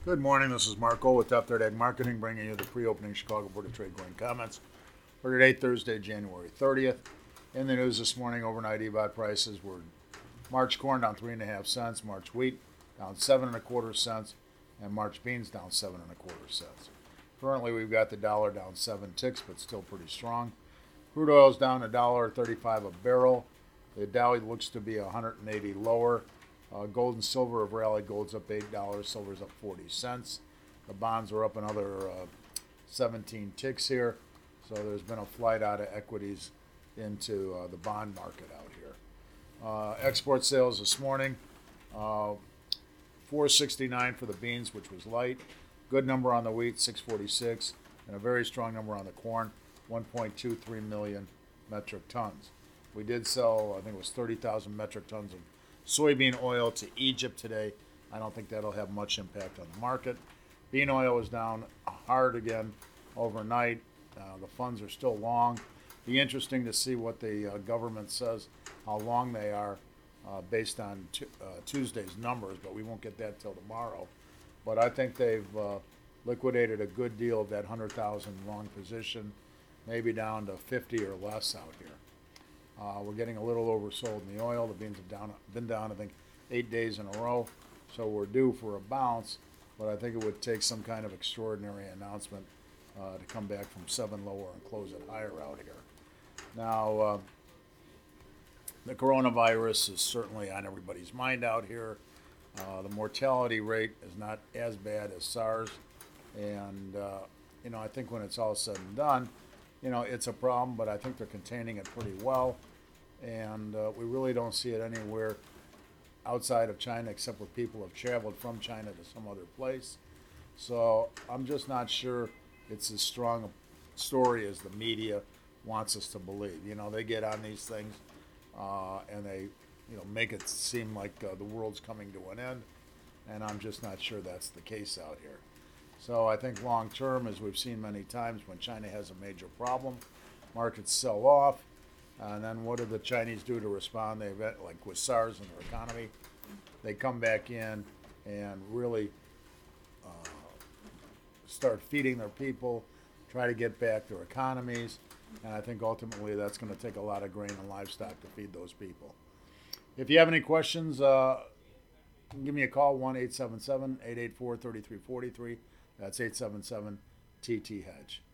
Good morning. This is Marco with Top Third Ag Marketing, bringing you the pre-opening Chicago Board of Trade grain comments for today, Thursday, January 30th. In the news this morning, overnight EBOT prices were March corn down 3.5 cents, March wheat down 7.25 cents, and March beans down 7.25 cents. Currently, we've got the dollar down 7 ticks, but still pretty strong. Crude oil is down $1.35 a barrel. The Dow looks to be 180 lower. Gold and silver have rallied. Gold's up $8, silver's up 40 cents. The bonds are up another 17 ticks here. So there's been a flight out of equities into the bond market out here. Export sales this morning, 469 for the beans, which was light. Good number on the wheat, 646, and a very strong number on the corn, 1.23 million metric tons. We did sell, I think it was 30,000 metric tons of soybean oil to Egypt today. I don't think that'll have much impact on the market. Bean oil is down hard again overnight. The funds are still long. Be interesting to see what the government says, how long they are based on Tuesday's numbers, but we won't get that till tomorrow. But I think they've liquidated a good deal of that 100,000 long position, maybe down to 50 or less out here. We're getting a little oversold in the oil. The beans have been down, I think, 8 days in a row. So we're due for a bounce, but I think it would take some kind of extraordinary announcement to come back from 7 lower and close it higher out here. Now, the coronavirus is certainly on everybody's mind out here. The mortality rate is not as bad as SARS. And, I think when it's all said and done, it's a problem, but I think they're containing it pretty well. And we really don't see it anywhere outside of China except where people have traveled from China to some other place. So I'm just not sure it's as strong a story as the media wants us to believe. They get on these things and they, make it seem like the world's coming to an end. And I'm just not sure that's the case out here. So I think long term, as we've seen many times, when China has a major problem, markets sell off. And then what do the Chinese do to respond? Like with SARS and their economy, they come back in and really start feeding their people, try to get back their economies. And I think ultimately that's going to take a lot of grain and livestock to feed those people. If you have any questions, give me a call, 1-877-884-3343. That's 877-TT-HEDGE.